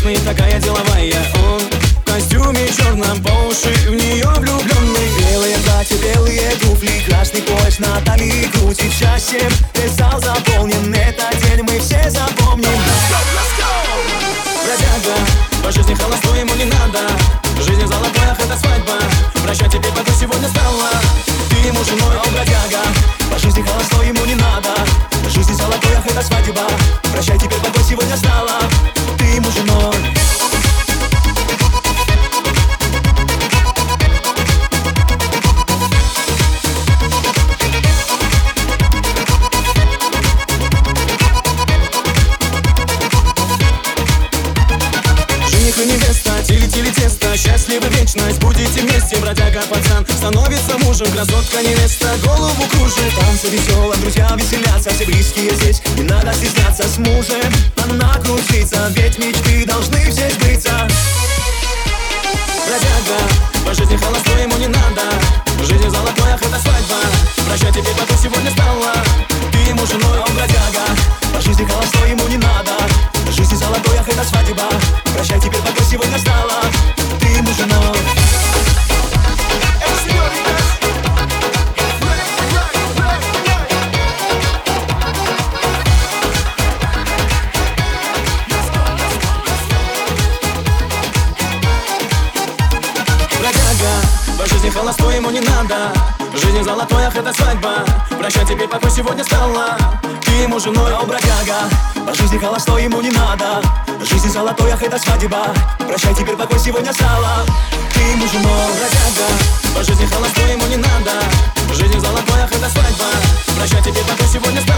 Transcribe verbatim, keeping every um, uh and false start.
Известный, такая деловая. Он в костюме черном, по уши в нее влюбленный. Белые платья, белые туфли, красный пояс на талии, грудь и счастьем весь зал заполнен. Этот день мы все запомним. Let's go, let's go! Бродяга, по жизни холостой, ему не надо. Жизнь золотая, это свадьба. Прощай, теперь пока сегодня стала ты ему женой, о, бродяга. По жизни холостой, ему не надо. Жизнь золотой, ах, это свадьба. Прощай, теперь пока сегодня стала ты ему женой. Жених и невеста, тили-тили тесто, счастливы вечность, будете вместе. Бродяга пацан становится мужем, красотка невеста голову кружит. Танцы веселые, друзья веселятся, все близкие здесь, не надо стесняться. С мужем она крутится, ведь мечты должны все сбыться. Бродяга, по жизни холостой, ему не надо. Жизнь золотой, ах, это свадьба. Прощай, теперь пока сегодня стала ты ему женой, он бродяга. По жизни холостой, ему не надо. Жизнь золотой, ах, это свадьба. Прощай, теперь пока сегодня стала ты ему женой. По жизни холостой, ему не надо. Жизнь золотой, ах, это свадьба. Прощай, теперь пока сегодня стала ты ему женой, о, бродяга. По жизни холостой, ему не надо. Жизнь золотой, ах, это свадьба. Прощай, теперь пока сегодня стала ты ему женой, бродяга. По жизни холостой, ему не надо. Жизнь золотой, ах, это свадьба. Прощай, теперь пока сегодня стала